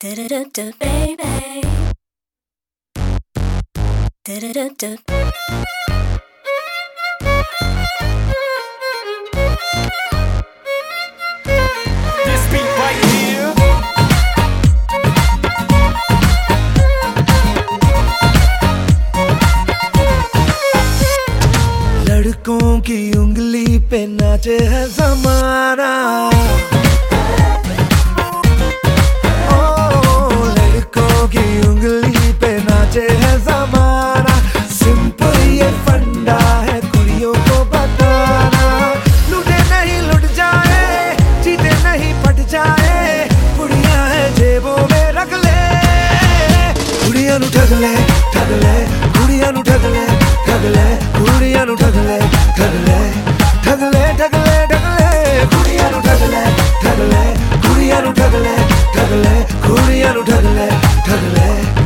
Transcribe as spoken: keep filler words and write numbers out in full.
Do-do-do-do, baby. Do-do-do-do. This beat right here. लड़कों की उंगली पे नाचे है ज़माना, ओ लड़कों की उंगली पे नाचे है ज़माना। सिंपल ये फंडा है कुड़ियों को बताना, लूटे नहीं लुट जाए, जीते नहीं पट जाए, कुड़ियां है जेबों में रख ले। कुड़ियां नु ठग ले ठग ले, कुड़ियां नु ठग ले ठग ले, कुड़ियां नु ठग ले ठग ले ठग ले ठग ले ठग ले, कुड़ियां नु ठग ले ठग ले, कुड़ियां नु ठग ले ठग ले, कुड़ियां नु ठग ले ठग ले।